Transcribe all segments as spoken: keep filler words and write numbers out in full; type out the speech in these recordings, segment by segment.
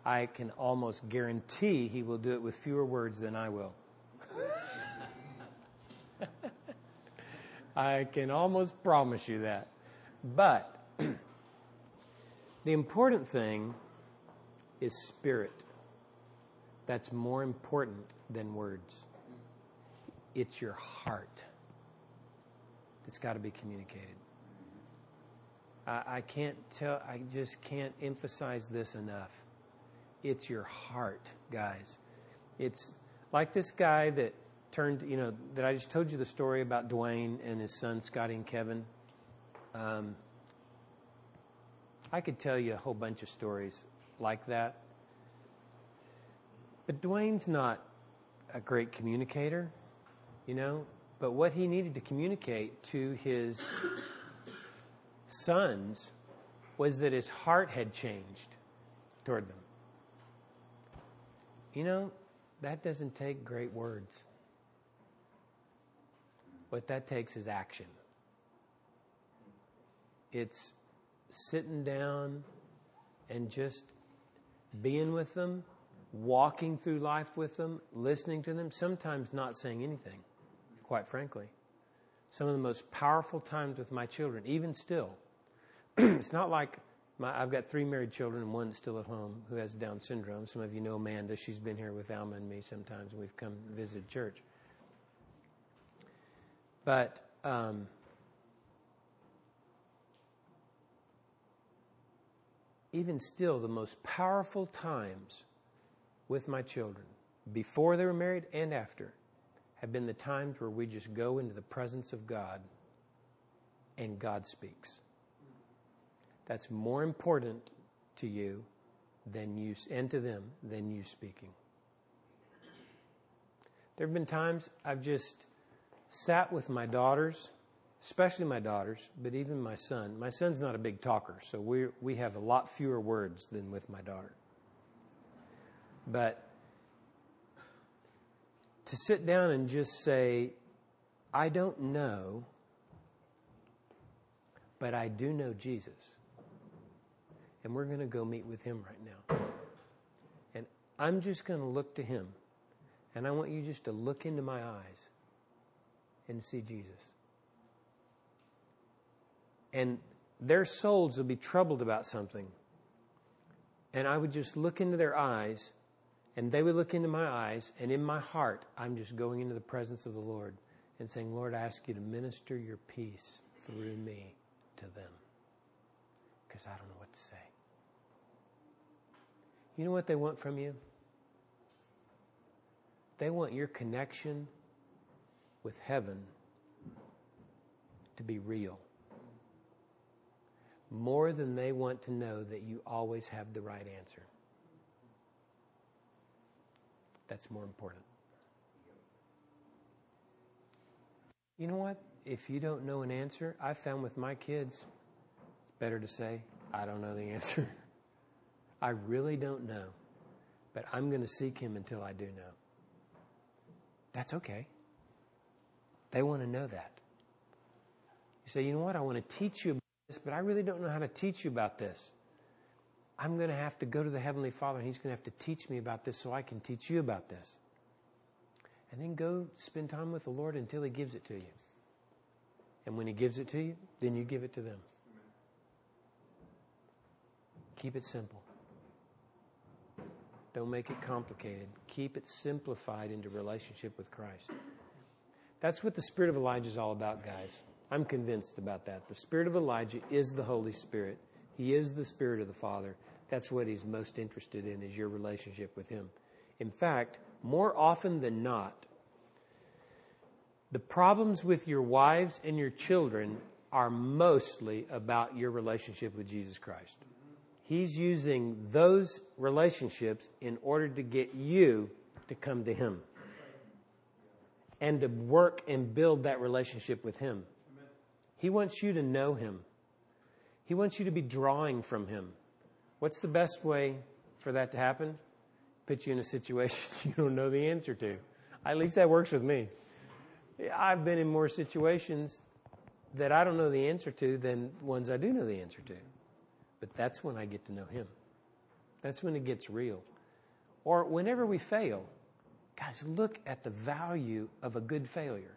I can almost guarantee he will do it with fewer words than I will. I can almost promise you that. But the important thing is spirit. That's more important than words. It's your heart that's got to be communicated. I, I can't tell, I just can't emphasize this enough. It's your heart, guys. It's like this guy that turned, you know, that I just told you the story about Dwayne and his son, Scotty and Kevin. Um, I could tell you a whole bunch of stories like that. But Dwayne's not a great communicator, you know. But what he needed to communicate to his sons was that his heart had changed toward them. You know, that doesn't take great words. What that takes is action. It's sitting down and just being with them, walking through life with them, listening to them, sometimes not saying anything, quite frankly. Some of the most powerful times with my children, even still. It's not like my, I've got three married children and one that's still at home who has Down syndrome. Some of you know Amanda. She's been here with Alma and me sometimes, and we've come and visited church. But um, even still, the most powerful times with my children, before they were married and after, have been the times where we just go into the presence of God and God speaks. That's more important to you than you, and to them than you speaking. There have been times I've just sat with my daughters, especially my daughters, but even my son. My son's not a big talker, so we we have a lot fewer words than with my daughter. But to sit down and just say, I don't know, but I do know Jesus. And we're going to go meet with him right now. And I'm just going to look to him. And I want you just to look into my eyes and see Jesus. And their souls will be troubled about something. And I would just look into their eyes, and they would look into my eyes, and in my heart, I'm just going into the presence of the Lord and saying, Lord, I ask you to minister your peace through me to them. Because I don't know what to say. You know what they want from you? They want your connection with heaven to be real. More than they want to know that you always have the right answer. That's more important. You know what? If you don't know an answer, I found with my kids, it's better to say, I don't know the answer. I really don't know, but I'm going to seek him until I do know. That's okay. They want to know that. You say, you know what? I want to teach you about this, but I really don't know how to teach you about this. I'm going to have to go to the Heavenly Father, and he's going to have to teach me about this so I can teach you about this. And then go spend time with the Lord until he gives it to you. And when he gives it to you, then you give it to them. Keep it simple. Don't make it complicated. Keep it simplified into relationship with Christ. That's what the Spirit of Elijah is all about, guys. I'm convinced about that. The Spirit of Elijah is the Holy Spirit. He is the Spirit of the Father. That's what he's most interested in, is your relationship with him. In fact, more often than not, the problems with your wives and your children are mostly about your relationship with Jesus Christ. He's using those relationships in order to get you to come to him and to work and build that relationship with him. He wants you to know him. He wants you to be drawing from him. What's the best way for that to happen? Put you in a situation you don't know the answer to. At least that works with me. I've been in more situations that I don't know the answer to than ones I do know the answer to. But that's when I get to know him. That's when it gets real. Or whenever we fail, guys, look at the value of a good failure.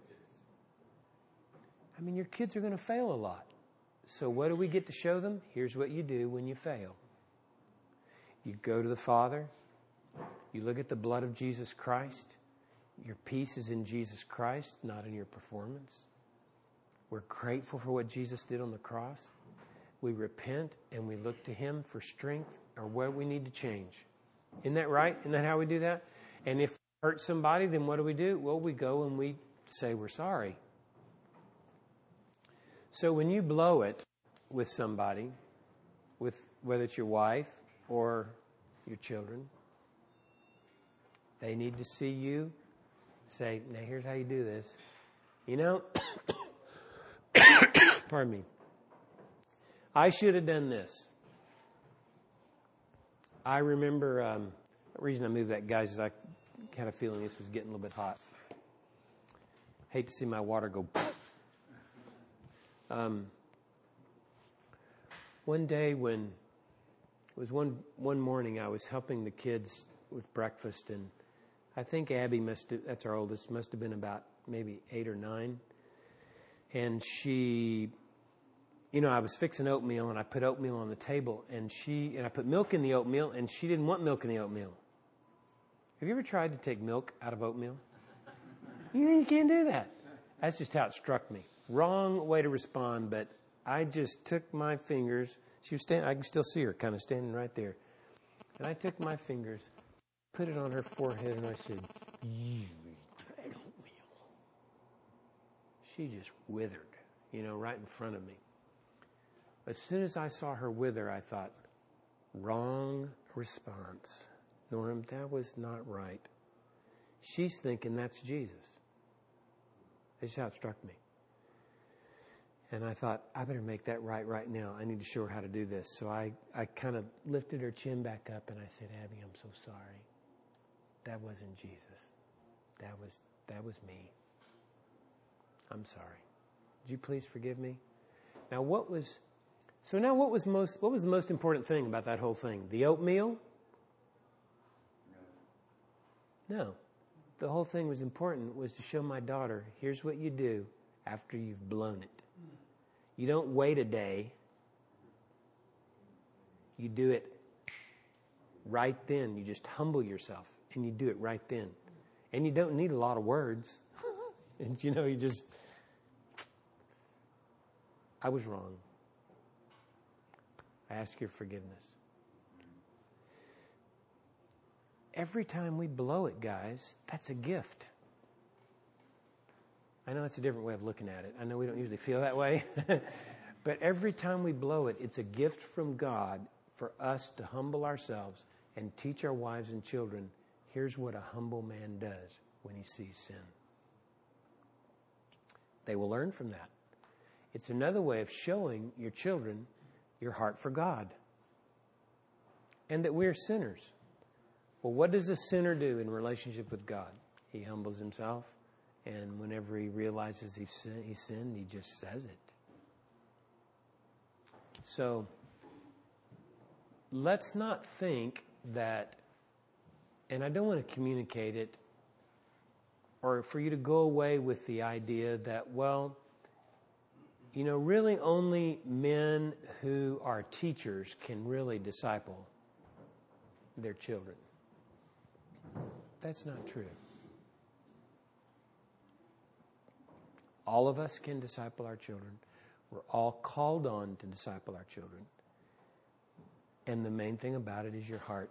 I mean, your kids are going to fail a lot. So what do we get to show them? Here's what you do when you fail. You go to the Father. You look at the blood of Jesus Christ. Your peace is in Jesus Christ, not in your performance. We're grateful for what Jesus did on the cross. We repent and we look to Him for strength or what we need to change. Isn't that right? Isn't that how we do that? And if we hurt somebody, then what do we do? Well, we go and we say we're sorry. So when you blow it with somebody, with whether it's your wife or your children, they need to see you say, now here's how you do this. You know, pardon me. I should have done this. I remember, um, the reason I moved that, guys, is I had a feeling this was getting a little bit hot. Hate to see my water go. Um, one day when, it was one, one morning I was helping the kids with breakfast, and I think Abby must have, that's our oldest, must have been about maybe eight or nine. And she, you know, I was fixing oatmeal, and I put oatmeal on the table, and she, and I put milk in the oatmeal, and she didn't want milk in the oatmeal. Have you ever tried to take milk out of oatmeal? You know, you can't do that. That's just how it struck me. Wrong way to respond, but I just took my fingers. She was standing, I can still see her kind of standing right there. And I took my fingers, put it on her forehead, and I said, you eat that oatmeal. She just withered, you know, right in front of me. As soon as I saw her wither, I thought, wrong response. Norm, that was not right. She's thinking that's Jesus. That's how it struck me. And I thought, I better make that right right now. I need to show her how to do this. So I, I kind of lifted her chin back up and I said, Abby, I'm so sorry. That wasn't Jesus. That was that was me. I'm sorry. Would you please forgive me? Now what was so now what was most what was the most important thing about that whole thing? The oatmeal? No. No. The whole thing was important was to show my daughter, here's what you do after you've blown it. You don't wait a day. You do it right then. You just humble yourself, and you do it right then. And you don't need a lot of words. And, you know, you just, I was wrong. I ask your forgiveness. Every time we blow it, guys, that's a gift. I know it's a different way of looking at it. I know we don't usually feel that way. But every time we blow it, it's a gift from God for us to humble ourselves and teach our wives and children, here's what a humble man does when he sees sin. They will learn from that. It's another way of showing your children your heart for God. And that we're sinners. Well, what does a sinner do in relationship with God? He humbles himself. And whenever he realizes he's sin, he sinned, he just says it. So, let's not think that, and I don't want to communicate it, or for you to go away with the idea that, well, you know, really only men who are teachers can really disciple their children. That's not true. All of us can disciple our children. We're all called on to disciple our children. And the main thing about it is your heart.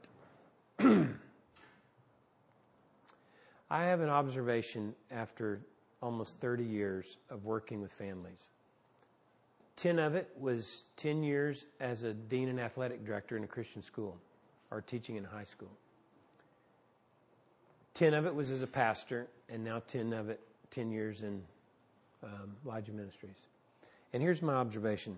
I have an observation after almost thirty years of working with families. Ten of it was ten years as a dean and athletic director in a Christian school or teaching in high school. Ten of it was as a pastor, and now ten of it, ten years in Um, Elijah Ministries. And here's my observation.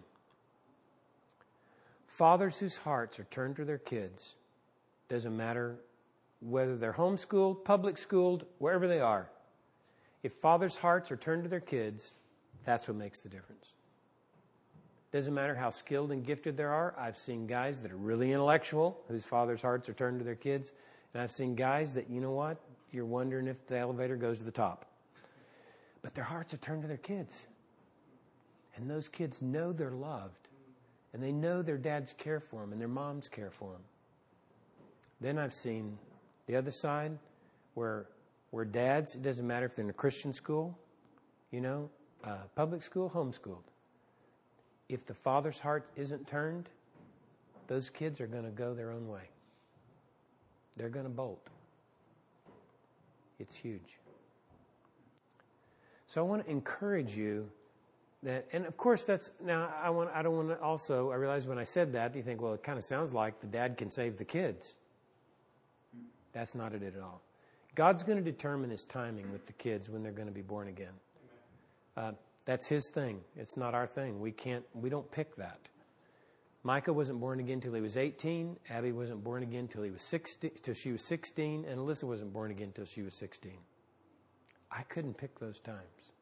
Fathers whose hearts are turned to their kids, doesn't matter whether they're homeschooled, public schooled, wherever they are. If fathers' hearts are turned to their kids, that's what makes the difference. Doesn't matter how skilled and gifted there are. I've seen guys that are really intellectual, whose father's hearts are turned to their kids. And I've seen guys that, you know what, you're wondering if the elevator goes to the top. But their hearts are turned to their kids. And those kids know they're loved. And they know their dads care for them and their moms care for them. Then I've seen the other side where where dads, it doesn't matter if they're in a Christian school, you know, uh, public school, homeschooled. If the father's heart isn't turned, those kids are going to go their own way. They're going to bolt. It's huge. So I want to encourage you that, and of course that's, now I want, I don't want to also, I realize when I said that, you think, well, it kind of sounds like the dad can save the kids. That's not it at all. God's going to determine his timing with the kids when they're going to be born again. Uh, that's his thing. It's not our thing. We can't, we don't pick that. Micah wasn't born again till he was eighteen. Abby wasn't born again till he was sixteen, till she was sixteen, and Alyssa wasn't born again till she was sixteen. I couldn't pick those times.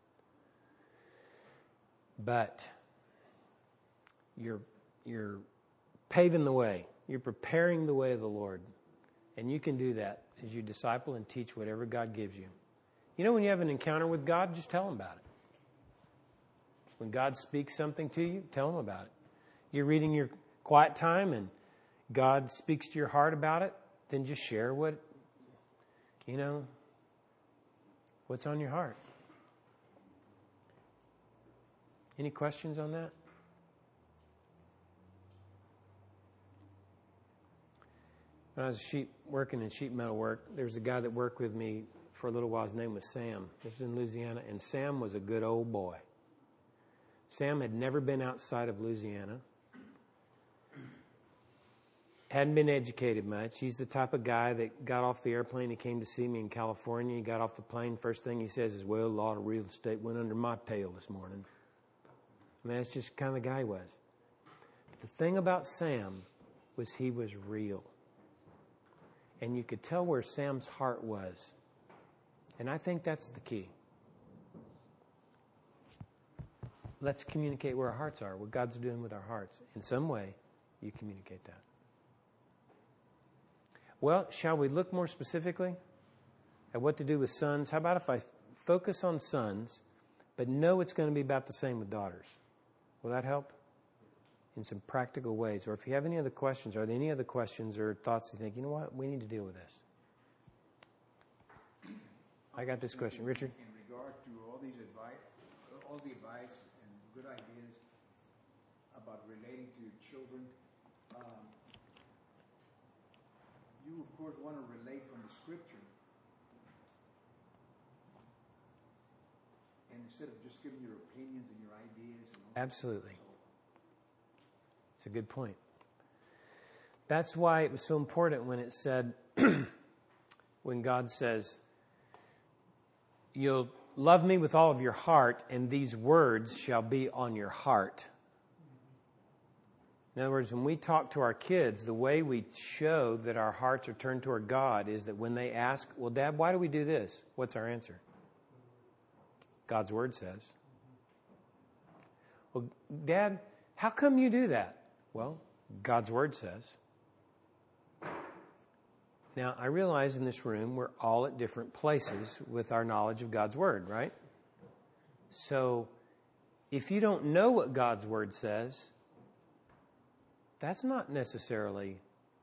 But you're you're paving the way. You're preparing the way of the Lord. And you can do that as you disciple and teach whatever God gives you. You know, when you have an encounter with God, just tell him about it. When God speaks something to you, tell him about it. You're reading your quiet time and God speaks to your heart about it, then just share what, you know, what's on your heart. Any questions on that? When I was sheep working in sheet metal work, there was a guy that worked with me for a little while. His name was Sam. This was in Louisiana, and Sam was a good old boy. Sam had never been outside of Louisiana. Hadn't been educated much. He's the type of guy that got off the airplane. He came to see me in California. He got off the plane. First thing he says is, well, a lot of real estate went under my tail this morning. I mean, that's just kind of the guy he was. But the thing about Sam was he was real. And you could tell where Sam's heart was. And I think that's the key. Let's communicate where our hearts are, what God's doing with our hearts. In some way, you communicate that. Well, shall we look more specifically at what to do with sons? How about if I focus on sons, but know it's going to be about the same with daughters? Will that help? In some practical ways. Or if you have any other questions, are there any other questions or thoughts you think, you know what, we need to deal with this? I got this question. Richard? In regard to all these advice, all the advice and good ideas about relating to your children, um, you, of course, want to relate from the Scripture. And instead of just giving your opinions and your ideas. And all Absolutely. So, It's a good point. That's why it was so important when it said, when God says, you'll love me with all of your heart, and these words shall be on your heart. In other words, when we talk to our kids, the way we show that our hearts are turned toward God is that when they ask, well, Dad, why do we do this? What's our answer? God's Word says. Well, Dad, how come you do that? Well, God's Word says. Now, I realize in this room we're all at different places with our knowledge of God's Word, right? So, if you don't know what God's Word says, that's not necessarily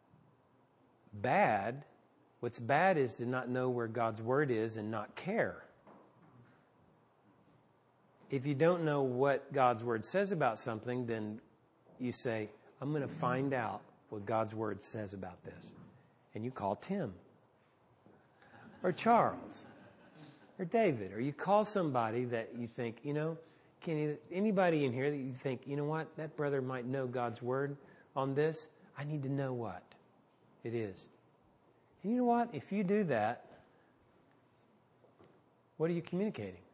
bad. What's bad is to not know where God's Word is and not care. If you don't know what God's Word says about something, then you say, I'm going to find out what God's Word says about this. And you call Tim or Charles or David, or you call somebody that you think, you know, can you, anybody in here that you think, you know what, that brother might know God's Word on this. I need to know what it is. And you know what? If you do that, what are you communicating?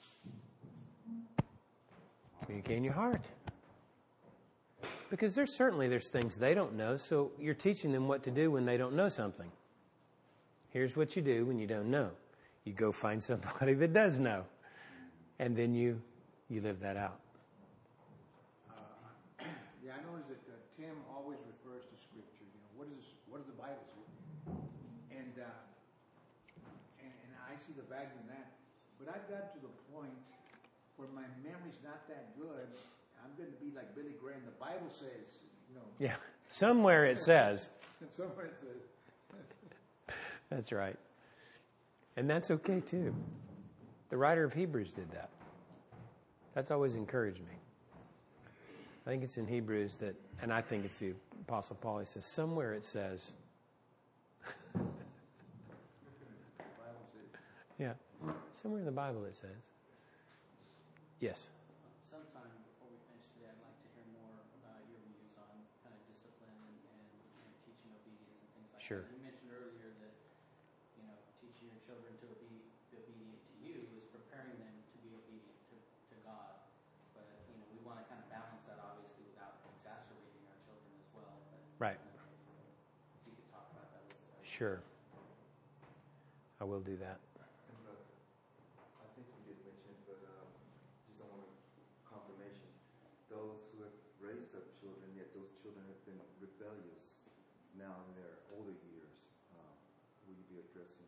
Communicating your heart. Because there's certainly there's things they don't know, so you're teaching them what to do when they don't know something. Here's what you do when you don't know. You go find somebody that does know. And then you you live that out. Uh, what does the Bible say? And, uh, and and I see the value in that. But I've got to the point where my memory's not that good. I'm going to be like Billy Graham. The Bible says, you know. Yeah. Somewhere it says. Somewhere it says. That's right. And that's okay too. The writer of Hebrews did that. That's always encouraged me. I think it's in Hebrews that, and I think it's the Apostle Paul, he says, somewhere it says. Yeah. Somewhere in the Bible it says. Yes. Sometime before we finish today, I'd like to hear more about your views on kind of discipline and, and, and teaching obedience and things like Sure. that. You mentioned earlier that, you know, teaching your children to be, be obedient to you is preparing them to be obedient to, to God. But, you know, we want to kind of balance that, obviously, without exacerbating our children as well. But, Right. You know, if you could talk about that a little bit. Sure. I will do that. And, uh, I think you did mention it, but um, just I want a confirmation. Those who have raised up children, yet those children have been rebellious now in their older years, um, will you be addressing?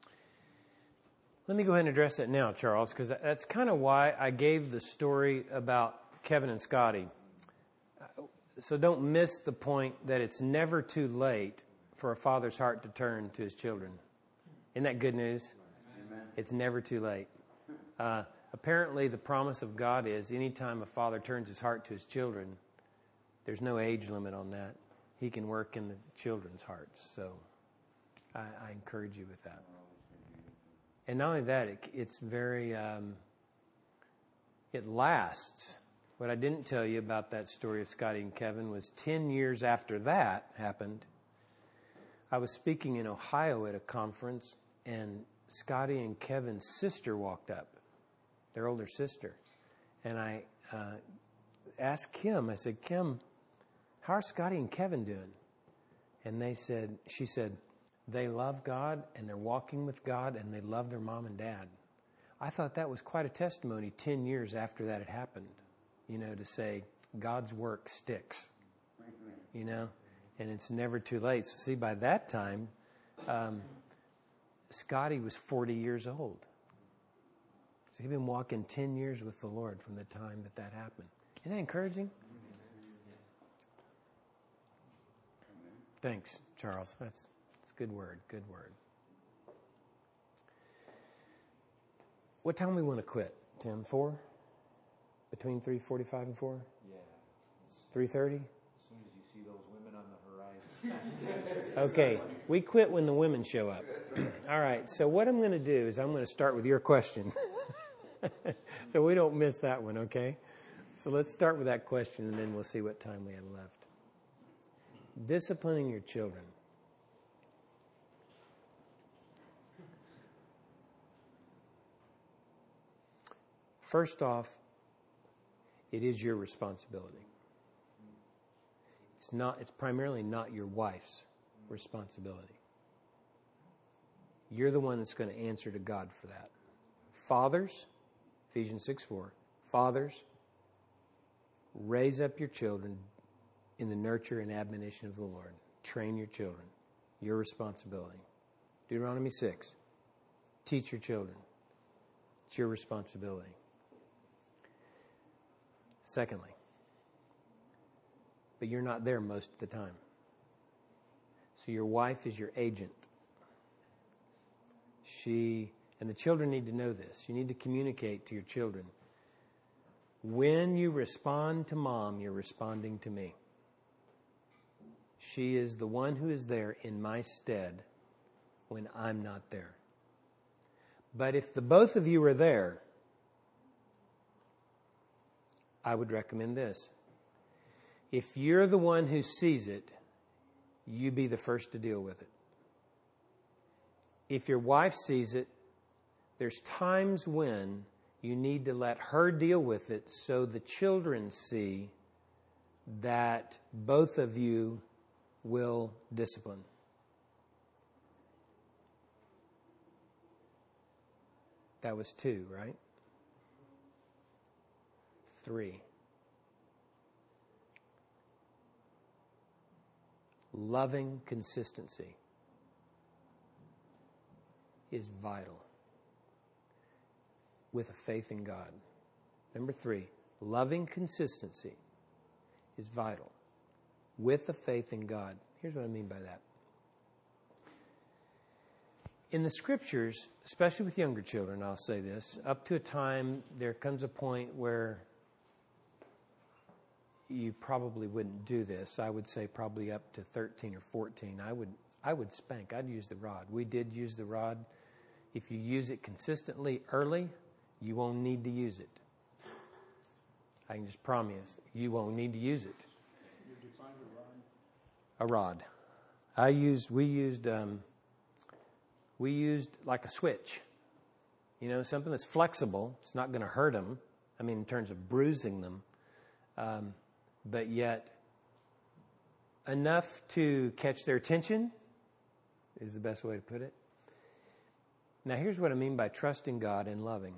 Let me go ahead and address that now, Charles, because that's kind of why I gave the story about Kevin and Scotty. So don't miss the point that it's never too late for a father's heart to turn to his children. Isn't that good news? Amen. It's never too late. Uh, apparently, the promise of God is anytime a father turns his heart to his children, there's no age limit on that. He can work in the children's hearts. So I, I encourage you with that. And not only that, it, it's very, um, it lasts. What I didn't tell you about that story of Scotty and Kevin was ten years after that happened, I was speaking in Ohio at a conference, and Scotty and Kevin's sister walked up, their older sister. And I uh, asked Kim, I said, Kim, how are Scotty and Kevin doing? And they said, she said, they love God, and they're walking with God, and they love their mom and dad. I thought that was quite a testimony ten years after that had happened, you know, to say God's work sticks, you know, and it's never too late. So see, by that time, um, Scotty was forty years old. So he'd been walking ten years with the Lord from the time that that happened. Isn't that encouraging? Thanks, Charles. That's, that's a good word, good word. What time we want to quit, Tim? Four? Between three forty-five and four? Yeah. three thirty? As soon as you see those women on the horizon. Okay, we quit when the women show up. All right, so what I'm going to do is I'm going to start with your question. So we don't miss that one, okay? So let's start with that question, and then we'll see what time we have left. Disciplining your children. First off, it is your responsibility. It's not, it's primarily not your wife's responsibility. You're the one that's going to answer to God for that. Fathers, Ephesians six four, fathers, raise up your children in the nurture and admonition of the Lord. Train your children. Your responsibility. Deuteronomy six, teach your children. It's your responsibility. Secondly, but you're not there most of the time. So your wife is your agent. She, and the children need to know this. You need to communicate to your children. When you respond to mom, you're responding to me. She is the one who is there in my stead when I'm not there. But if the both of you are there, I would recommend this. If you're the one who sees it, you be the first to deal with it. If your wife sees it, there's times when you need to let her deal with it so the children see that both of you will discipline. That was two, right? Three. loving consistency is vital with a faith in God. Number three, loving consistency is vital with a faith in God. Here's what I mean by that. In the Scriptures, especially with younger children, I'll say this, up to a time, there comes a point where you probably wouldn't do this. I would say probably up to thirteen or fourteen. I would I would spank. I'd use the rod. We did use the rod. If you use it consistently early, you won't need to use it. I can just promise you won't need to use it. You define a rod? A rod. I used, we used, um, we used like a switch. You know, something that's flexible. It's not going to hurt them. I mean, in terms of bruising them. Um, but yet enough to catch their attention is the best way to put it. Now, here's what I mean by trusting God and loving.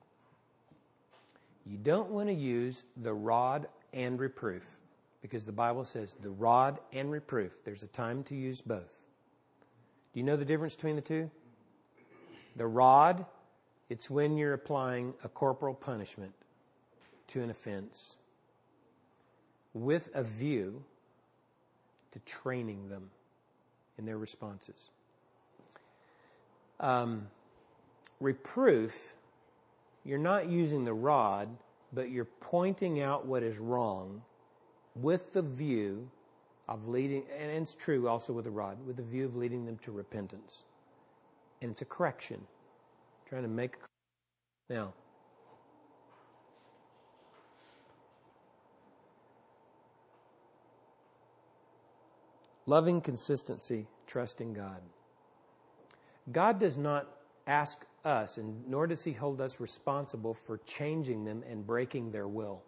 You don't want to use the rod and reproof, because the Bible says the rod and reproof. There's a time to use both. Do you know the difference between the two? The rod, it's when you're applying a corporal punishment to an offense with a view to training them in their responses. Um, reproof, you're not using the rod, but you're pointing out what is wrong with the view of leading, and it's true also with the rod, with the view of leading them to repentance. And it's a correction. Trying to make a... Now, loving consistency, trusting God. God does not ask us, and nor does He hold us responsible for changing them and breaking their will.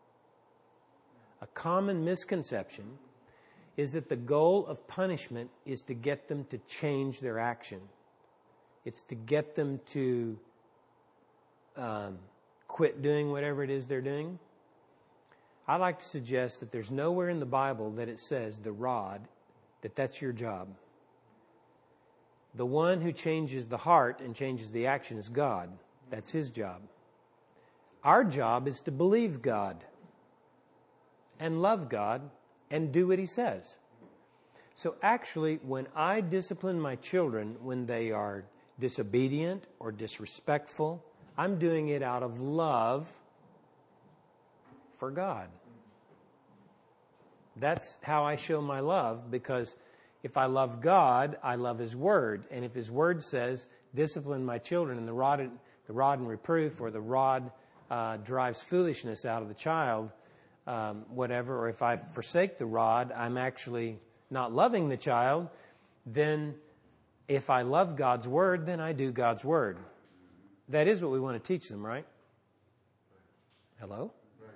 A common misconception is that the goal of punishment is to get them to change their action. It's to get them to um, quit doing whatever it is they're doing. I like to suggest that there's nowhere in the Bible that it says the rod, that that's your job. The one who changes the heart and changes the action is God. That's His job. Our job is to believe God and love God and do what He says. So actually, when I discipline my children when they are disobedient or disrespectful, I'm doing it out of love for God. That's how I show my love, because if I love God, I love His Word. And if His Word says, discipline my children, and the rod, the rod and reproof, or the rod uh, drives foolishness out of the child, um, whatever, or if I forsake the rod, I'm actually not loving the child, then if I love God's Word, then I do God's Word. That is what we want to teach them, right? Hello?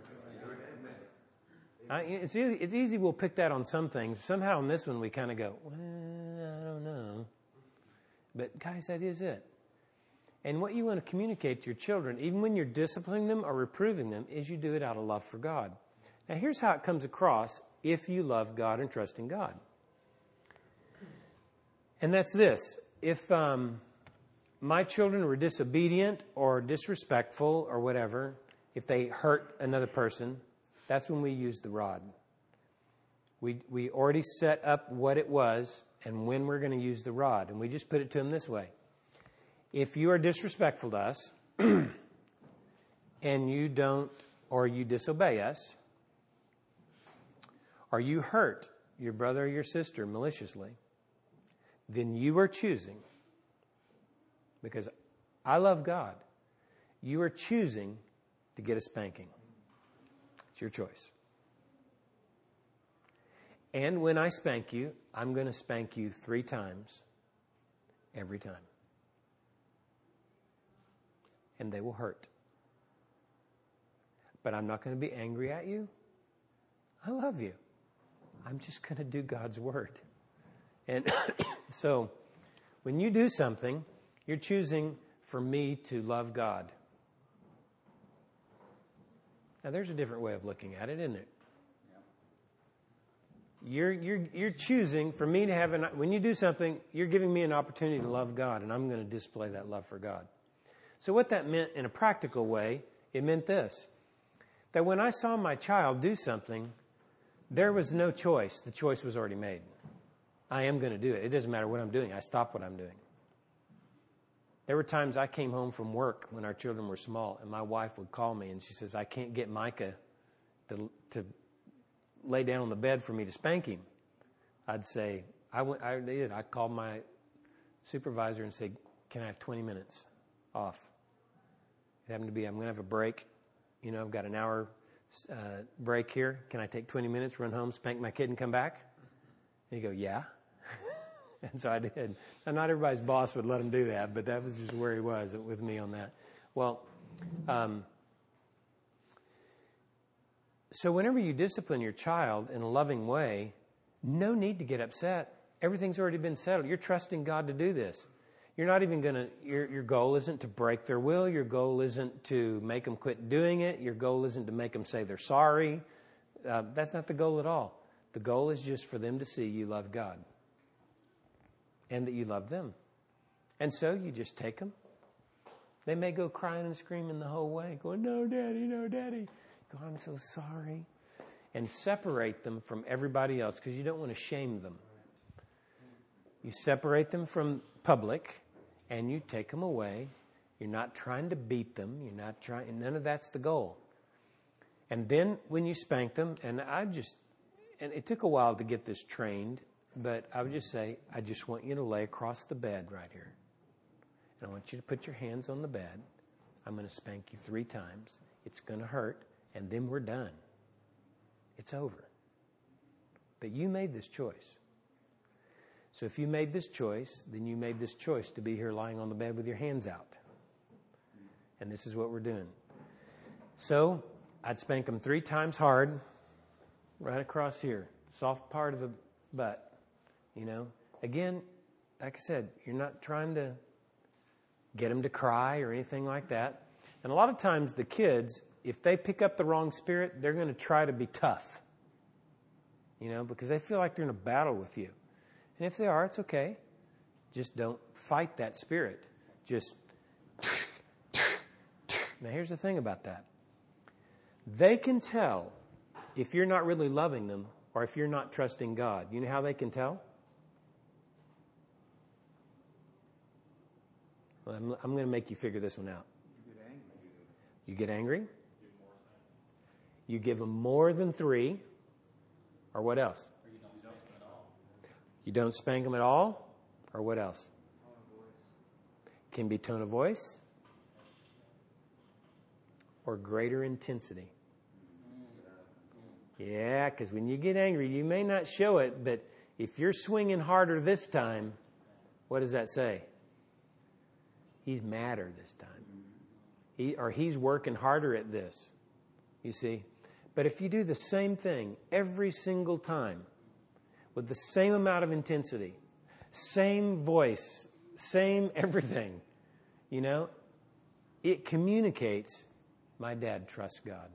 I, it's, easy, it's easy we'll pick that on some things. Somehow on this one we kind of go, well, I don't know. But guys, that is it. And what you want to communicate to your children, even when you're disciplining them or reproving them, is you do it out of love for God. Now here's how it comes across if you love God and trust in God. And that's this. If um, my children were disobedient or disrespectful or whatever, if they hurt another person, that's when we use the rod. We we already set up what it was and when we're going to use the rod. And we just put it to them this way. If you are disrespectful to us and you don't, or you disobey us, or you hurt your brother or your sister maliciously, then you are choosing, because I love God, you are choosing to get a spanking. It's your choice. And when I spank you, I'm going to spank you three times every time. And they will hurt. But I'm not going to be angry at you. I love you. I'm just going to do God's Word. And so when you do something, you're choosing for me to love God. Now, there's a different way of looking at it, isn't it? You're, you're, you're choosing for me to have an, when you do something, you're giving me an opportunity to love God, and I'm going to display that love for God. So what that meant in a practical way, it meant this, that when I saw my child do something, there was no choice. The choice was already made. I am going to do it. It doesn't matter what I'm doing. I stop what I'm doing. There were times I came home from work when our children were small, and my wife would call me, and she says, I can't get Micah to, to lay down on the bed for me to spank him. I'd say, I, went, I did. I called my supervisor and said, can I have twenty minutes off? It happened to be, I'm going to have a break. You know, I've got an hour uh, break here. Can I take twenty minutes, run home, spank my kid, and come back? And you go, yeah. And so I did. Now, not everybody's boss would let him do that, but that was just where he was with me on that. Well, um, so whenever you discipline your child in a loving way, no need to get upset. Everything's already been settled. You're trusting God to do this. You're not even going to, your, your goal isn't to break their will. Your goal isn't to make them quit doing it. Your goal isn't to make them say they're sorry. Uh, that's not the goal at all. The goal is just for them to see you love God and that you love them. And so you just take them. They may go crying and screaming the whole way, going, no, Daddy, no, Daddy. Go, I'm so sorry. And separate them from everybody else because you don't want to shame them. You separate them from public and you take them away. You're not trying to beat them. You're not trying, none of that's the goal. And then when you spank them, and I just, and it took a while to get this trained, but I would just say, I just want you to lay across the bed right here. And I want you to put your hands on the bed. I'm going to spank you three times. It's going to hurt, and then we're done. It's over. But you made this choice. So if you made this choice, then you made this choice to be here lying on the bed with your hands out. And this is what we're doing. So I'd spank them three times hard, right across here, soft part of the butt. You know, again, like I said, you're not trying to get them to cry or anything like that. And a lot of times the kids, if they pick up the wrong spirit, they're going to try to be tough, you know, because they feel like they're in a battle with you. And if they are, it's okay. Just don't fight that spirit. Just, now here's the thing about that. They can tell if you're not really loving them or if you're not trusting God. You know how they can tell? Well, I'm, I'm going to make you figure this one out. You get angry. You get angry? You give them more than three. Or what else? Or you don't spank them at all. You don't spank them at all? Or what else? Tone of voice. Can be tone of voice. Or greater intensity. Yeah, because when you get angry, you may not show it, but if you're swinging harder this time, what does that say? He's madder this time. He, or he's working harder at this. You see? But if you do the same thing every single time with the same amount of intensity, same voice, same everything, you know, it communicates, my dad trusts God.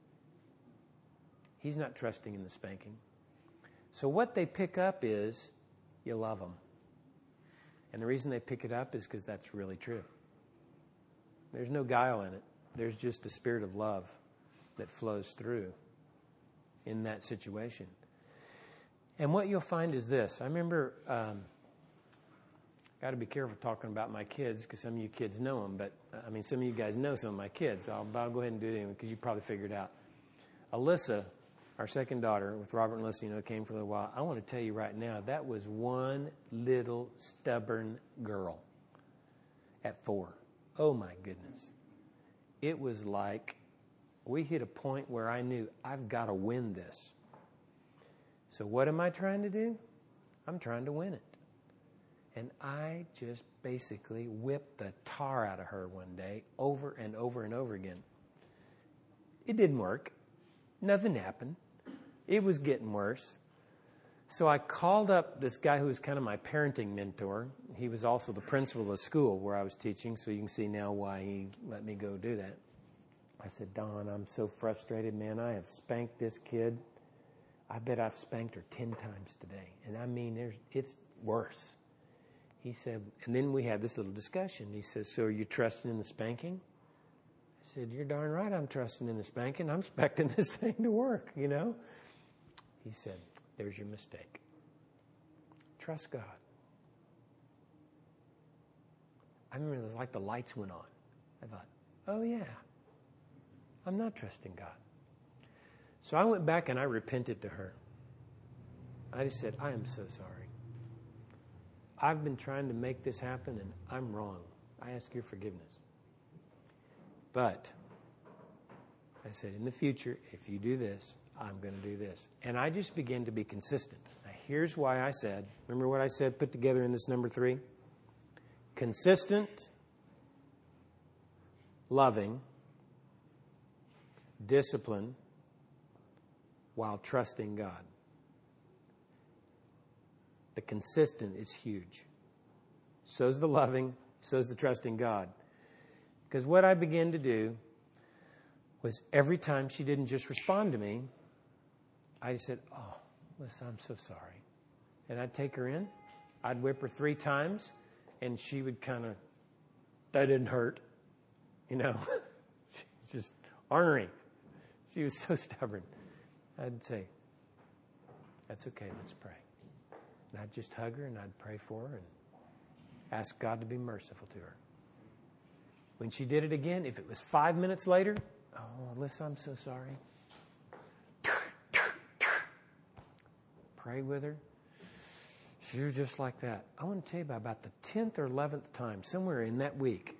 He's not trusting in the spanking. So what they pick up is, you love them. And the reason they pick it up is because that's really true. There's no guile in it. There's just a spirit of love that flows through in that situation. And what you'll find is this. I remember, um, got to be careful talking about my kids because some of you kids know them, but I mean, some of you guys know some of my kids. So I'll, I'll go ahead and do it anyway because you probably figured out. Alyssa, our second daughter, with Robert and Alyssa, you know, came for a little while. I want to tell you right now, that was one little stubborn girl at four. Oh, my goodness. It was like we hit a point where I knew I've got to win this. So what am I trying to do? I'm trying to win it. And I just basically whipped the tar out of her one day over and over and over again. It didn't work. Nothing happened. It was getting worse. So I called up this guy who was kind of my parenting mentor. He was also the principal of the school where I was teaching, so you can see now why he let me go do that. I said, Don, I'm so frustrated, man. I have spanked this kid I bet I've spanked her ten times today. And I mean, there's, it's worse. He said, and then we had this little discussion. He says, so are you trusting in the spanking? I said, you're darn right I'm trusting in the spanking. I'm expecting this thing to work, you know. He said, there's your mistake. Trust God. I remember it was like the lights went on. I thought, oh yeah, I'm not trusting God. So I went back and I repented to her. I just said, I am so sorry. I've been trying to make this happen and I'm wrong. I ask your forgiveness. But I said, in the future, if you do this, I'm going to do this. And I just began to be consistent. Now, here's why I said, remember what I said put together in this number three? Consistent, loving, discipline, while trusting God. The consistent is huge. So's the loving, so's the trusting God. Because what I began to do was every time she didn't just respond to me, I just said, oh, listen, I'm so sorry. And I'd take her in, I'd whip her three times, and she would kind of, that didn't hurt, you know. Just ornery. She was so stubborn. I'd say, that's okay, let's pray. And I'd just hug her and I'd pray for her and ask God to be merciful to her. When she did it again, if it was five minutes later, oh, Alyssa, I'm so sorry. Pray with her. She was just like that. I want to tell you about, about the tenth or eleventh time, somewhere in that week,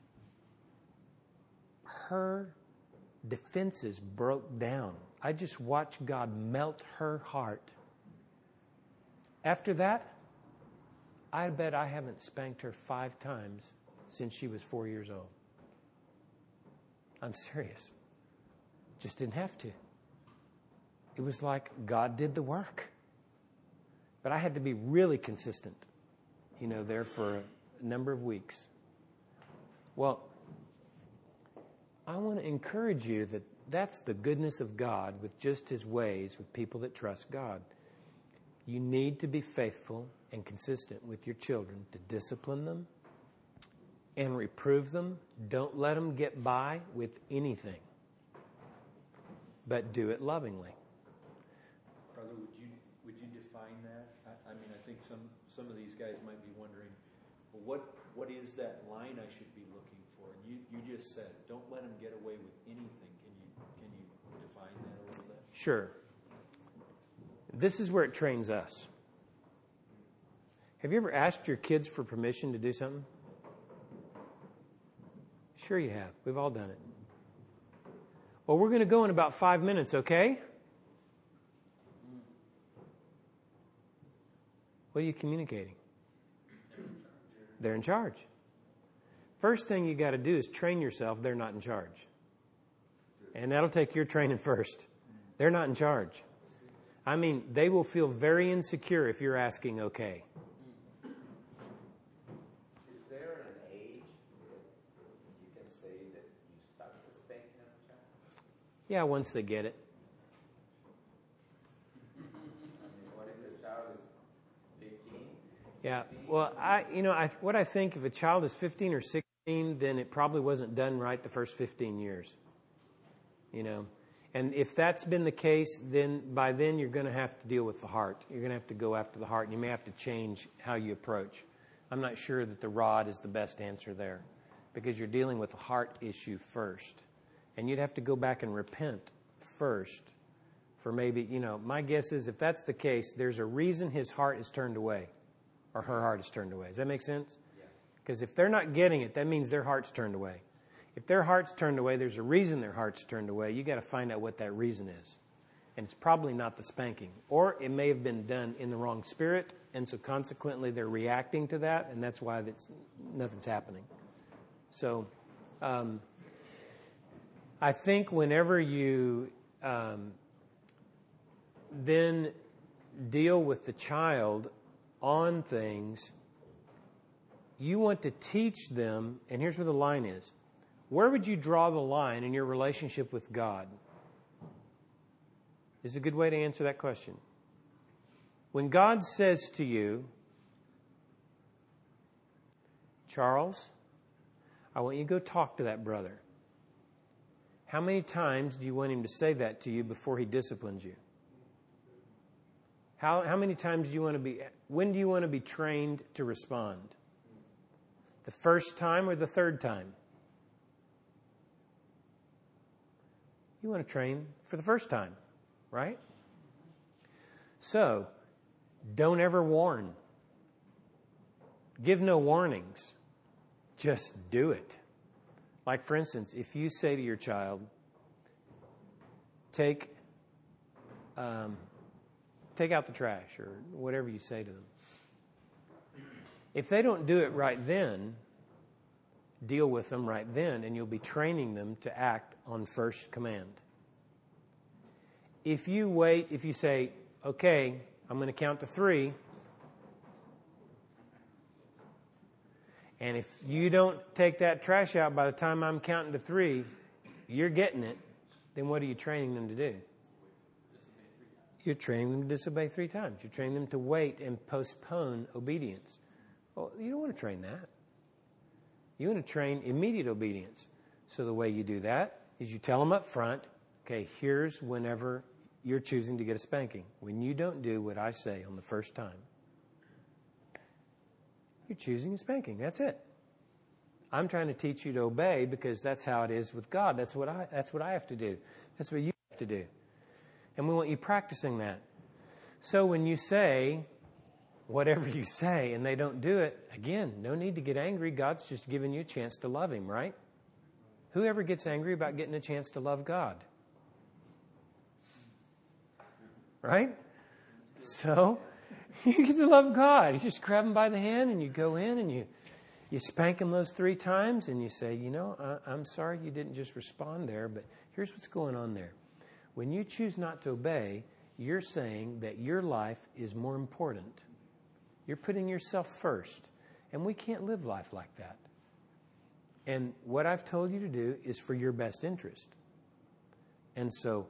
her defenses broke down. I just watched God melt her heart. After that, I bet I haven't spanked her five times since she was four years old. I'm serious. Just didn't have to. It was like God did the work. But I had to be really consistent, you know, there for a number of weeks. Well, I want to encourage you that that's the goodness of God with just His ways with people that trust God. You need to be faithful and consistent with your children to discipline them and reprove them. Don't let them get by with anything, but do it lovingly. Brother, would you would you define that? I, I mean, I think some, some of these guys might be wondering, well, what what is that line I should be looking for? And you, you just said, don't let them get away with anything. Can you can you define that a little bit? Sure. This is where it trains us. Have you ever asked your kids for permission to do something? Sure you have. We've all done it. Well, we're going to go in about five minutes, okay? What are you communicating? They're in charge. First thing you got to do is train yourself they're not in charge. And that'll take your training first. They're not in charge. I mean, they will feel very insecure if you're asking okay. Is there an age that you can say that you stop the spanking of a child? Yeah, once they get it. I mean, what if the child is fifteen? Yeah, well, I, you know, I, what I think if a child is fifteen or sixteen, then it probably wasn't done right the first fifteen years. You know, and if that's been the case, then by then you're going to have to deal with the heart. You're going to have to go after the heart, and you may have to change how you approach. I'm not sure that the rod is the best answer there, because you're dealing with a heart issue first. And you'd have to go back and repent first for maybe, you know, my guess is if that's the case, there's a reason his heart is turned away, or her heart is turned away. Does that make sense? Because if they're not getting it, that means their heart's turned away. If their heart's turned away, there's a reason their heart's turned away. You got to find out what that reason is. And it's probably not the spanking. Or it may have been done in the wrong spirit, and so consequently they're reacting to that, and that's why that's, nothing's happening. So um, I think whenever you um, then deal with the child on things, you want to teach them, and here's where the line is. Where would you draw the line in your relationship with God? is a good way to answer that question. When God says to you, Charles, I want you to go talk to that brother. How many times do you want him to say that to you before he disciplines you? How, how many times do you want to be, when do you want to be trained to respond? The first time or the third time? You want to train for the first time, right? So, don't ever warn. Give no warnings. Just do it. Like, for instance, if you say to your child, take, um, take out the trash, or whatever you say to them. If they don't do it right then, deal with them right then, and you'll be training them to act on first command. If you wait, if you say, okay, I'm going to count to three, and if you don't take that trash out by the time I'm counting to three, you're getting it, then what are you training them to do? You're training them to disobey three times. You're training them to wait and postpone obedience. Well, you don't want to train that. You want to train immediate obedience. So the way you do that is you tell them up front, okay, here's whenever you're choosing to get a spanking. When you don't do what I say on the first time, you're choosing a spanking. That's it. I'm trying to teach you to obey because that's how it is with God. That's what I, that's what I have to do. That's what you have to do. And we want you practicing that. So when you say whatever you say and they don't do it, again, no need to get angry. God's just giving you a chance to love Him, right? Whoever gets angry about getting a chance to love God? Right? So, you get to love God. You just grab Him by the hand and you go in and you, you spank Him those three times and you say, you know, I, I'm sorry you didn't just respond there, but here's what's going on there. When you choose not to obey, you're saying that your life is more important. You're putting yourself first. And we can't live life like that. And what I've told you to do is for your best interest. And so,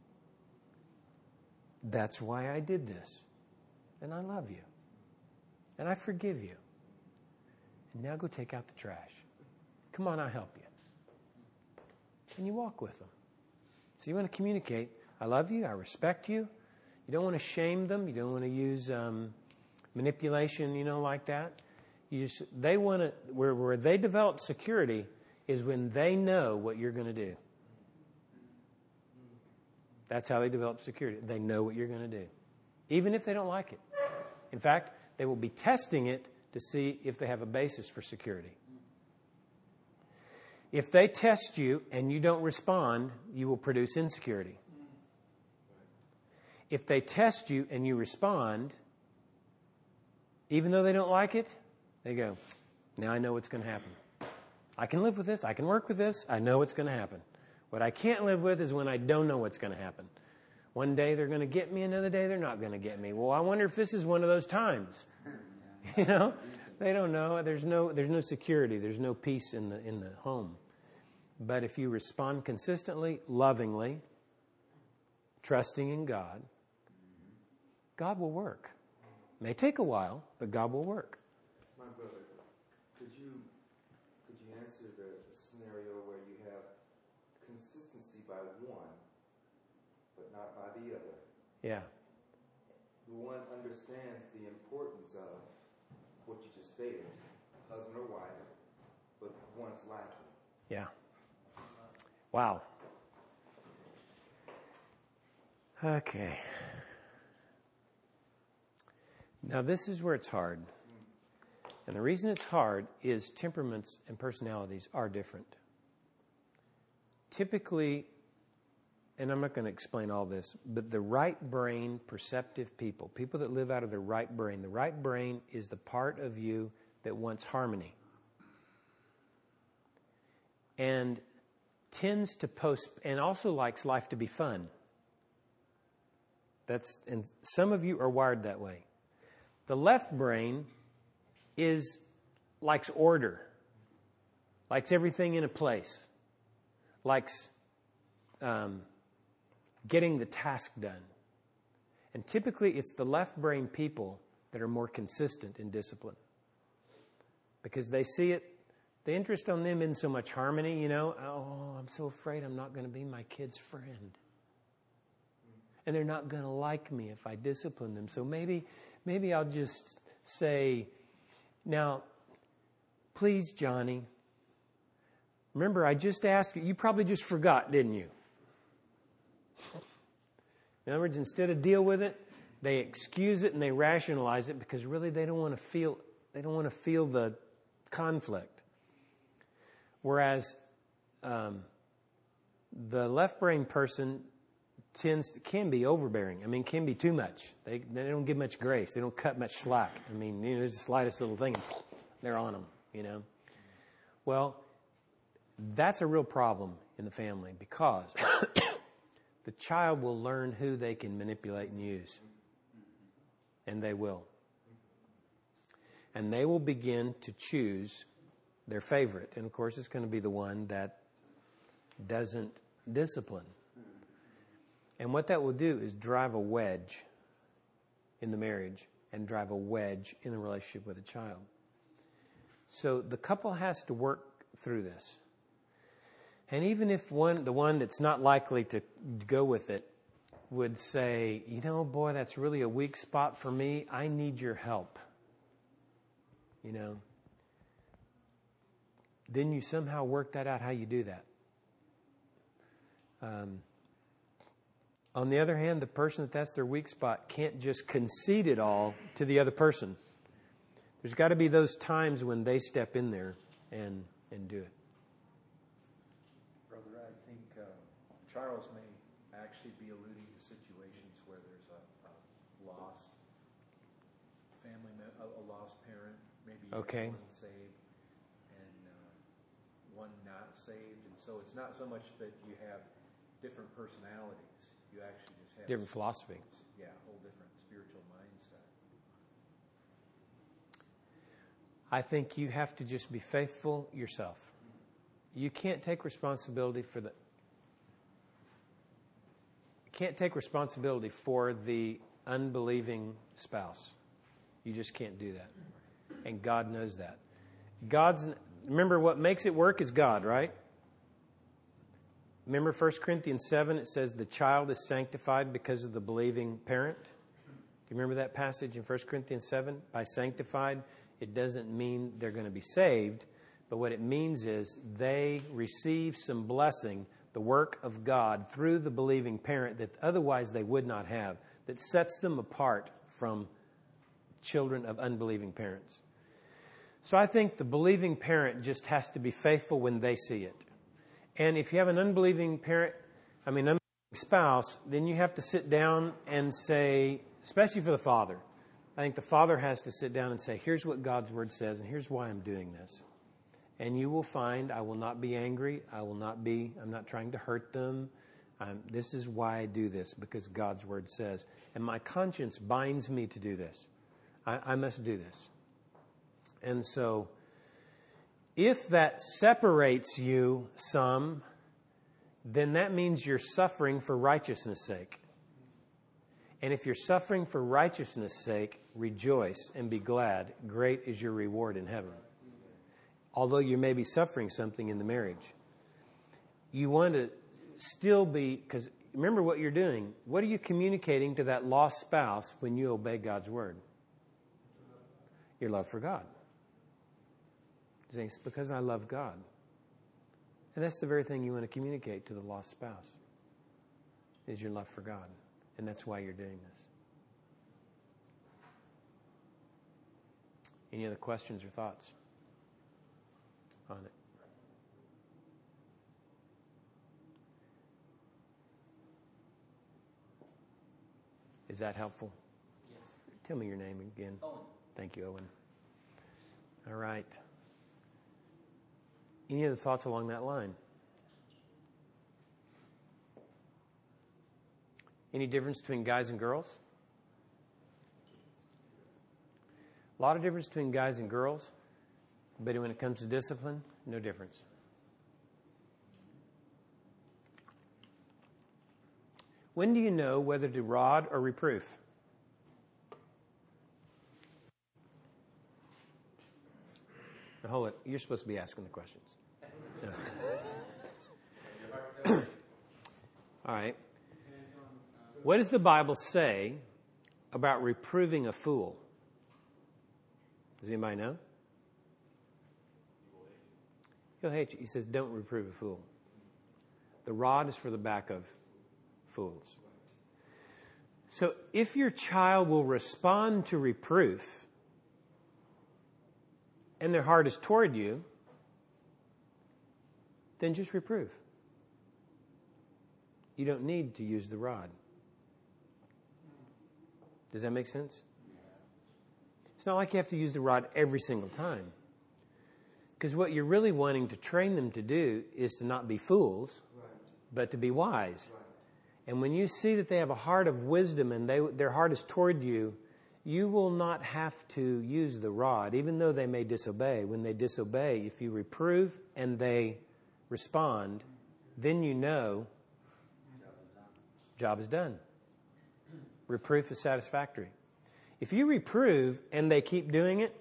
that's why I did this. And I love you. And I forgive you. And now go take out the trash. Come on, I'll help you. And you walk with them. So you want to communicate, I love you, I respect you. You don't want to shame them. You don't want to use um, manipulation, you know, like that. You just, they want to, where, where they develop security is when they know what you're going to do. That's how they develop security. They know what you're going to do. Even if they don't like it. In fact, they will be testing it to see if they have a basis for security. If they test you and you don't respond, you will produce insecurity. If they test you and you respond, even though they don't like it, they go, now I know what's going to happen. I can live with this. I can work with this. I know what's going to happen. What I can't live with is when I don't know what's going to happen. One day they're going to get me, another day they're not going to get me. Well, I wonder if this is one of those times. You know, they don't know. There's no, there's no security. There's no peace in the in the home. But if you respond consistently, lovingly, trusting in God, God will work. It may take a while, but God will work. My brother, could you could you answer the, the scenario where you have consistency by one, but not by the other? Yeah. The one understands the importance of what you just stated, husband or wife, but one's lacking. Yeah. Wow. Okay. Now this is where it's hard. And the reason it's hard is temperaments and personalities are different. Typically, and I'm not going to explain all this, but the right brain perceptive people, people that live out of their right brain, the right brain is the part of you that wants harmony. And tends to post, and also likes life to be fun. That's, and some of you are wired that way. The left brain is, likes order, likes everything in a place, likes um, getting the task done. And typically it's the left brain people that are more consistent in discipline. Because they see it, the interest on them isn't so much harmony, you know. Oh, I'm so afraid I'm not going to be my kid's friend. And they're not going to like me if I discipline them. So maybe, maybe I'll just say, now, please, Johnny, remember I just asked you, you probably just forgot, didn't you? In other words, instead of deal with it, they excuse it and they rationalize it because really they don't want to feel they don't want to feel the conflict. Whereas um, the left brain person tends to, can be overbearing. I mean, can be too much. They they don't give much grace. They don't cut much slack. I mean, you know, there's the slightest little thing, and they're on them. You know. Well, that's a real problem in the family because the child will learn who they can manipulate and use. And they will. And they will begin to choose their favorite. And of course, it's going to be the one that doesn't discipline. And what that will do is drive a wedge in the marriage and drive a wedge in the relationship with a child. So the couple has to work through this. And even if one, the one that's not likely to go with it would say, you know, boy, that's really a weak spot for me. I need your help. You know. Then you somehow work that out how you do that. Um, on the other hand, the person that that's their weak spot can't just concede it all to the other person. There's got to be those times when they step in there and, and do it. Brother, I think uh, Charles may actually be alluding to situations where there's a, a lost family, me- a, a lost parent, maybe Okay. one saved and uh, one not saved. And so it's not so much that you have different personalities. You actually just have Different philosophy. Yeah, a whole different spiritual mindset. I think you have to just be faithful yourself. You can't take responsibility for the you can't take responsibility for the unbelieving spouse. You just can't do that. And God knows that. God's remember what makes it work is God, right? Remember First Corinthians seven, it says the child is sanctified because of the believing parent. Do you remember that passage in First Corinthians seven? By sanctified, it doesn't mean they're going to be saved, but what it means is they receive some blessing, the work of God through the believing parent that otherwise they would not have, that sets them apart from children of unbelieving parents. So I think the believing parent just has to be faithful when they see it. And if you have an unbelieving parent, I mean, unbelieving spouse, then you have to sit down and say, especially for the father, I think the father has to sit down and say, here's what God's word says, and here's why I'm doing this. And you will find I will not be angry. I will not be, I'm not trying to hurt them. Um, this is why I do this, because God's word says. And my conscience binds me to do this. I, I must do this. And so, if that separates you some, then that means you're suffering for righteousness' sake. And if you're suffering for righteousness' sake, rejoice and be glad. Great is your reward in heaven. Although you may be suffering something in the marriage. You want to still be, because remember what you're doing. What are you communicating to that lost spouse when you obey God's word? Your love for God. It's because I love God. And that's the very thing you want to communicate to the lost spouse, is your love for God. And that's why you're doing this. Any other questions or thoughts on it? Is that helpful? Yes. Tell me your name again. Owen. Thank you, Owen. All right. Any other thoughts along that line? Any difference between guys and girls? A lot of difference between guys and girls, but when it comes to discipline, no difference. When do you know whether to rod or reproof? Now, hold it. You're supposed to be asking the questions. No. All right. What does the Bible say about reproving a fool? Does anybody know? He'll hate you. He says, don't reprove a fool. The rod is for the back of fools. So if your child will respond to reproof and their heart is toward you, then just reprove. You don't need to use the rod. Does that make sense? It's not like you have to use the rod every single time. Because what you're really wanting to train them to do is to not be fools, right, but to be wise. Right. And when you see that they have a heart of wisdom and they, their heart is toward you, you will not have to use the rod, even though they may disobey. When they disobey, if you reprove and they respond, then you know job is done. Reproof is satisfactory. If you reprove and they keep doing it,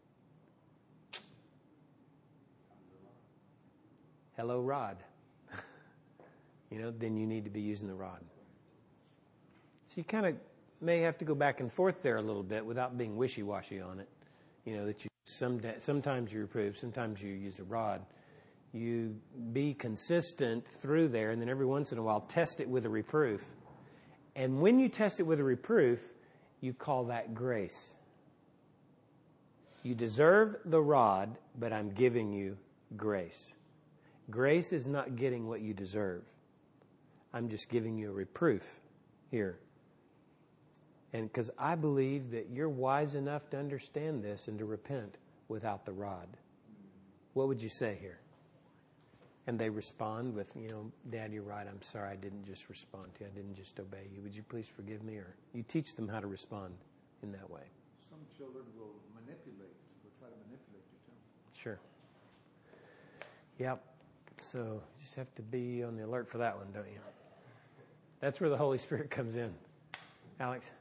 hello, rod. You know, then you need to be using the rod. So you kind of may have to go back and forth there a little bit without being wishy-washy on it. You know, that you some, sometimes you reprove, sometimes you use a rod. You be consistent through there, and then every once in a while test it with a reproof. And when you test it with a reproof, you call that grace. You deserve the rod, but I'm giving you grace. Grace is not getting what you deserve. I'm just giving you a reproof here. And because I believe that you're wise enough to understand this and to repent without the rod. What would you say here? And they respond with, you know, Dad, you're right. I'm sorry I didn't just respond to you. I didn't just obey you. Would you please forgive me? Or you teach them how to respond in that way. Some children will manipulate. Will try to manipulate you too. Sure. Yep. So you just have to be on the alert for that one, don't you? That's where the Holy Spirit comes in. Alex?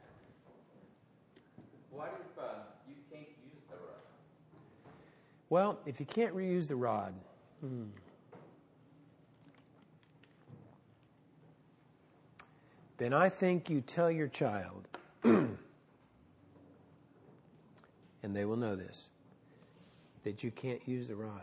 What if uh, you can't use the rod? Well, if you can't reuse the rod, hmm, then I think you tell your child, and they will know this, that you can't use the rod.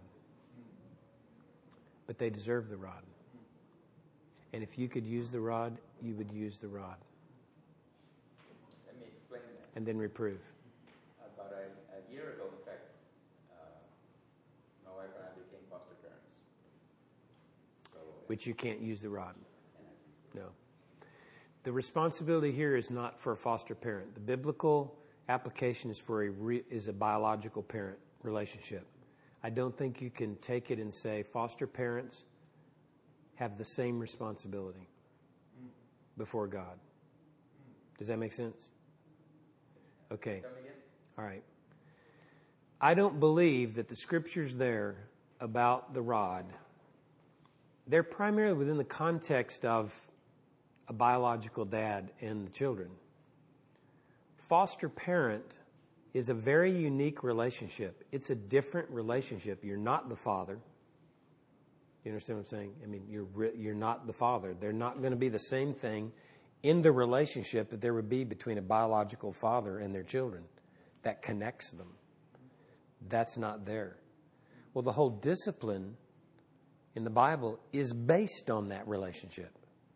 But they deserve the rod. And if you could use the rod, you would use the rod. Let me explain that. And then reprove. About a, a year ago, in fact, uh, my wife and I became foster parents. So, Which you can't use the rod. No. The responsibility here is not for a foster parent. The biblical application is for a re, is a biological parent relationship. I don't think you can take it and say foster parents have the same responsibility before God. Does that make sense? Okay. All right. I don't believe that the scriptures there about the rod, they're primarily within the context of a biological dad and the children. Foster parent is a very unique relationship. It's a different relationship. You're not the father. You understand what I'm saying? I mean, you're you're not the father. They're not going to be the same thing in the relationship that there would be between a biological father and their children that connects them. That's not there. Well, the whole discipline in the Bible is based on that relationship.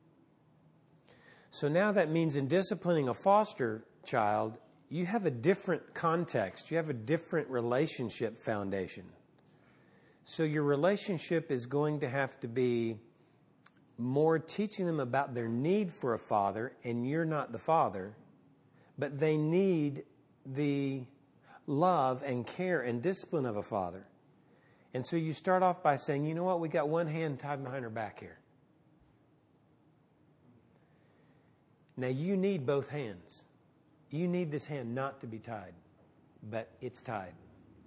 So now that means in disciplining a foster child, you have a different context. You have a different relationship foundation. So your relationship is going to have to be more teaching them about their need for a father, and you're not the father, but they need the love and care and discipline of a father. And so you start off by saying, you know what, we got one hand tied behind her back here. Now you need both hands. You need this hand not to be tied, but it's tied.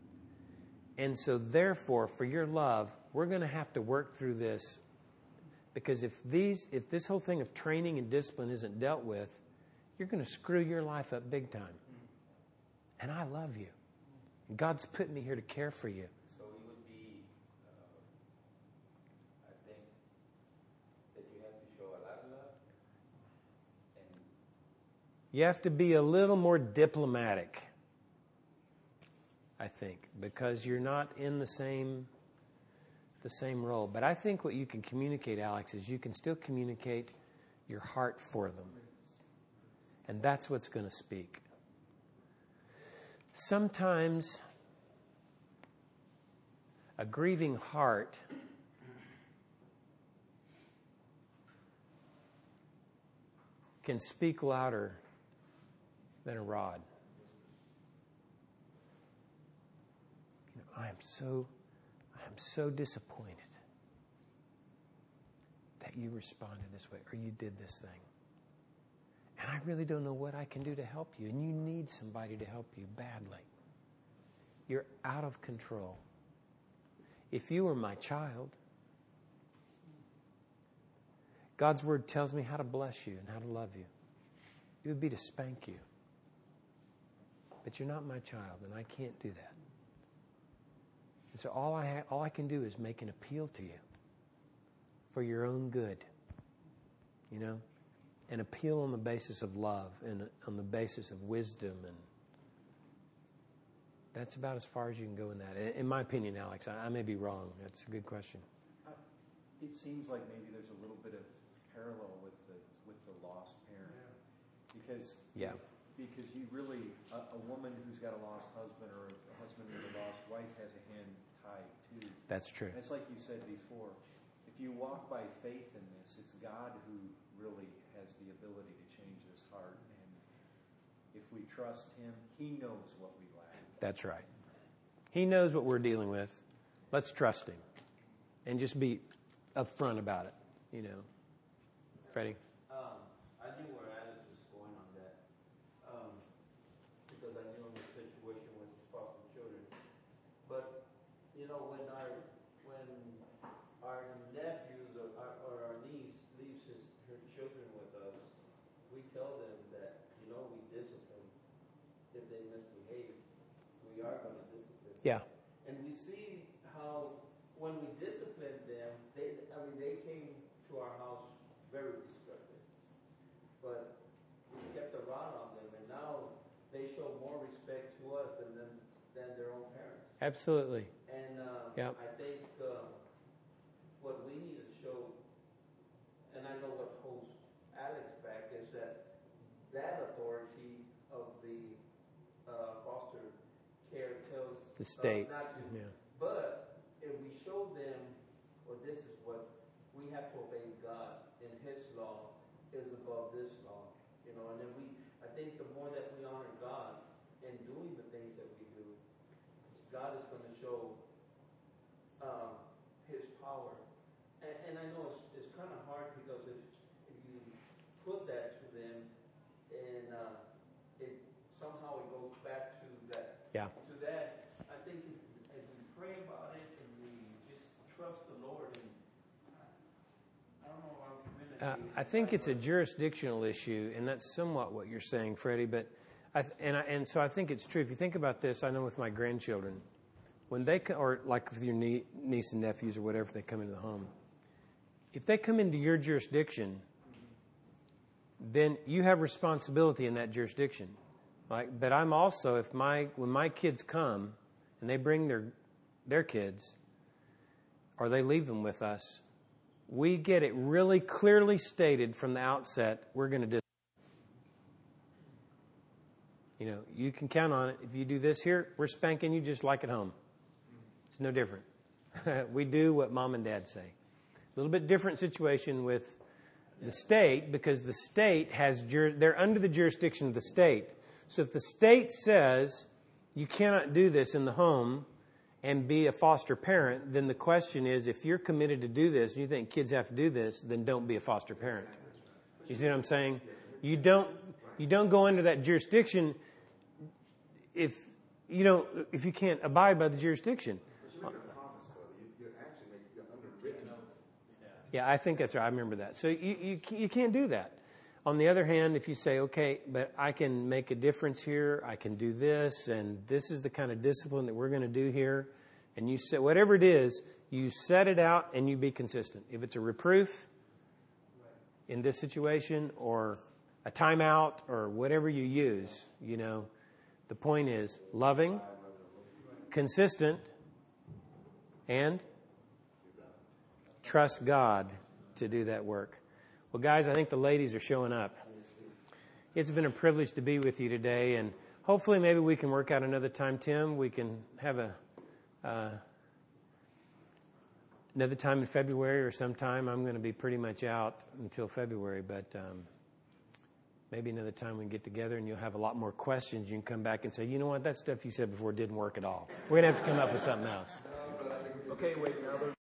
And so therefore, for your love, we're going to have to work through this Because if these, if this whole thing of training and discipline isn't dealt with, you're going to screw your life up big time. And I love you. God's put me here to care for you. So it would be, uh, I think, that you have to show a lot of love. And You have to be a little more diplomatic, I think, because you're not in the same the same role. But I think what you can communicate, Alex, is you can still communicate your heart for them. And that's what's going to speak. Sometimes a grieving heart can speak louder than a rod. You know, I am so, I am so disappointed that you responded this way or you did this thing. And I really don't know what I can do to help you. And you need somebody to help you badly. You're out of control. If you were my child, God's word tells me how to bless you and how to love you. It would be to spank you. But you're not my child, and I can't do that. And so all I ha- all I can do is make an appeal to you for your own good. You know? An appeal on the basis of love and on the basis of wisdom. And that's about as far as you can go in that. In my opinion, Alex, I, I may be wrong. That's a good question. Uh, it seems like maybe there's a little bit of parallel with the with the lost parent, because Yeah. because you really a, a woman who's got a lost husband or a husband with a lost wife has a hand tied too. That's true. And it's like you said before. If you walk by faith in this, it's God who really has the ability to change this heart. And if we trust Him, He knows what we lack. That's right. He knows what we're dealing with. Let's trust Him. And just be upfront about it, you know. Freddie? Um, I knew where Alex was going on that. Um, because I knew the situation with foster children. But, you know, when our, when our nephews or our, or our niece leaves his, her children with us, we tell them that, you know, we discipline if they misbehave. We are going to discipline. Yeah. And we see how when we disciplined them, they, I mean, they came to our house very respected. But we kept a rod on them, and now they show more respect to us than them, than their own parents. Absolutely. And uh, Yep. I think uh, what we need to show, and I know what holds Alex back, is that that authority of the uh, foster care tells The state. us not to. Yeah. But if we show them, well, this is what we have to obey God, and His law is above this law, you know. And then we, I think, the more that we honor God in doing the things that we do, God is going to show um, His power. And, and I know it's, it's kind of hard because if if you put that to them, and uh, it somehow it goes back to that. Yeah. To that, I think if, if we pray about it and we just trust the Lord, and I don't know our community. Uh, I think it's a jurisdictional issue, and that's somewhat what you're saying, Freddie. But I th- and I, and so I think it's true. If you think about this, I know with my grandchildren, when they co- or like with your nie- niece and nephews or whatever, if they come into the home, if they come into your jurisdiction, then you have responsibility in that jurisdiction. Like, but I'm also, if my when my kids come and they bring their their kids, or they leave them with us, we get it really clearly stated from the outset, we're going to do. You know, you can count on it. If you do this here, we're spanking you just like at home. It's no different. We do what mom and dad say. A little bit different situation with the state, because the state has, jur- they're under the jurisdiction of the state. So if the state says you cannot do this in the home and be a foster parent, then the question is, if you're committed to do this and you think kids have to do this, then don't be a foster parent. You see what I'm saying? You don't you don't go under that jurisdiction if you don't if you can't abide by the jurisdiction. But you're making a promise, brother. You, you're actually making, you're underwritten Yeah, I think that's right. I remember that. So you, you, you can't do that. On the other hand, if you say, okay, but I can make a difference here, I can do this, and this is the kind of discipline that we're going to do here, and you set, whatever it is, you set it out and you be consistent. If it's a reproof in this situation or a timeout or whatever you use, you know, the point is loving, consistent, and trust God to do that work. Well, guys, I think the ladies are showing up. It's been a privilege to be with you today, and hopefully maybe we can work out another time, Tim. We can have a uh, another time in February or sometime. I'm going to be pretty much out until February, but um, maybe another time we can get together and you'll have a lot more questions. You can come back and say, you know what, that stuff you said before didn't work at all. We're going to have to come up with something else. Okay, wait, now there's